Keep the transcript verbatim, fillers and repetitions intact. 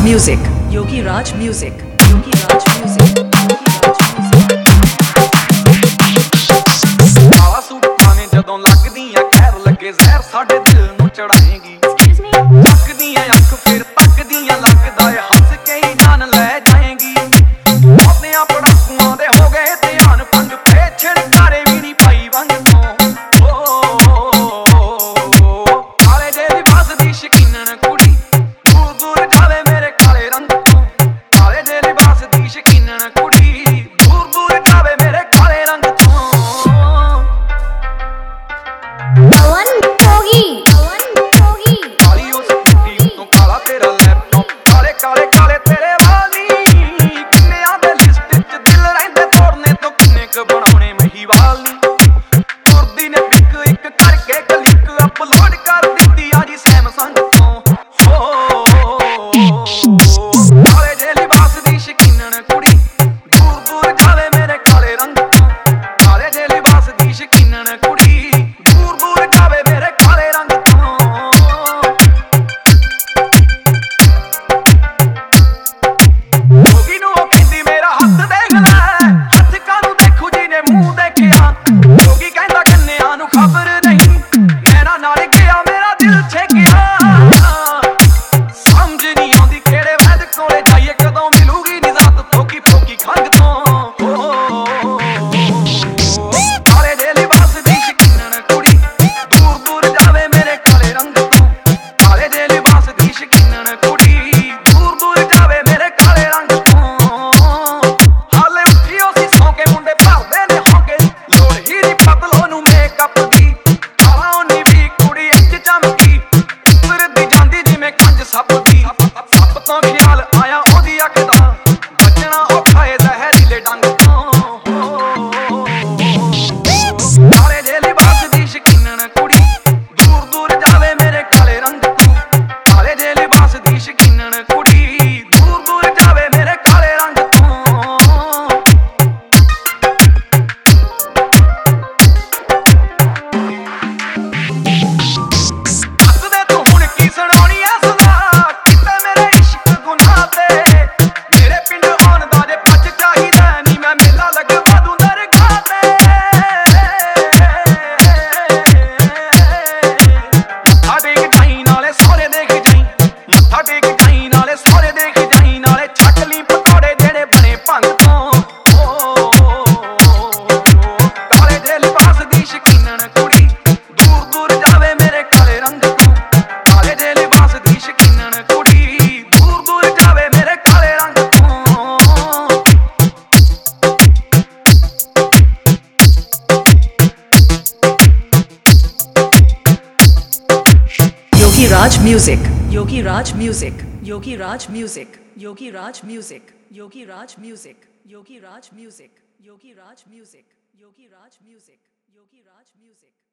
Music, Yogi Raj Music, Yogi Raj Music, Yogi Raj Music. काला suit पाने जदों लगदियां खैर लगे जहर साडे दिल नूं चढ़ाएगी। तकदियां अख फिर तकदियां लगदा है हंस के ही जान ले जाएगी। अपने पड़ाकुआं दे हो गए ध्यान भंग पे छिड़कारे भी नहीं पाई वंग तो काले जे लिबास दी शकीनन कुड़ी दूर दूर जावे मेरे काले रंग तो। काले जे लिबास दी शकीनन कुड़ी दूर दूर जावे मेरे काले रंग तो। पवन जोगी, पवन जोगी, काली उस कुड़ी तो काला तेरा लैपटॉप, काले काले काले तेरे वाली किन्ने आंदे लिस्ट च दिल रहिंदे तोड़ने तो किन्ने क बनाउणे महीवाली। तुरदी ने पिक एक करके क्लिक अपलोड कर दित्ती आज सैमसंग तो। काले जे लिबास दी शकीनन कुड़ी दूर दूर जावे मेरे काले रंग तो। काले जे लिबास दी शकीनन कुड़ी दूर दूर जावे मेरे काले रंग तो। जोगी नूं ओह कहंदी मेरा हत्थ देख लै, हत्थ कानूं देखू जिने मूंह देखिया। जोगी कहंदा कन्निया नूं खबर नहीं, नैना नाल गया मेरा दिल छेकिया। समझ नहीं आउंदी किहड़े वैद कोले जाइए कदों मिलूगी निजात फोकी फोकी खंग तो। काले जे लिबास दी शकीनन कुड़ी दूर दूर जावे मेरे काले रंग तो। काले जे लिबास दी शकीनन कुड़ी दूर दूर जावे मेरे काले रंग तो। हाले उठियो सी सौ के मुंडे भरदे ने होके लोड़ ही नी पतलो नूं मेकअप दी। काला ओनी भी कुड़ी इंज चमकी उतरदी जांदी जिवें कंज सप दी। सप तो ख्याल आया ओदी अख दा बचना औखा ए जहरीले डंग तो। काले जे लिबास दी शकीनन कुड़ी दूर दूर जावे मेरे काले रंग तो। काले जे लिबास दी शकीनन कुड़ी दूर दूर जावे मेरे काले रंग तो। दस दे तू हुण की सुणाउणी ऐ सदा किते मेरे इश्क गुनाह ते। मेरे पिंड आउण दा जे पच चाहीदा नी मैं मेला लगवा दूं दरगाह ते। मत्था टेक जाई नाले सोहरे देख जाई, मत्था टेक जाई नाले सोहरे देख जाई नाले छक ली पकौड़े जेड़े बने भंग तो। काले जे लिबास दी शकीनन कुड़ी दूर दूर जावे मेरे काले रंग तो। काले जे लिबास दी शकीनन कुड़ी दूर दूर जावे मेरे काले रंग तो। Yogi Raj Music, Yogi Raj Music, Yogi Raj Music, Yogi Raj Music, Yogi Raj Music, Yogi Raj Music, Yogi Raj Music, Yogi Raj Music, Yogi Raj Music.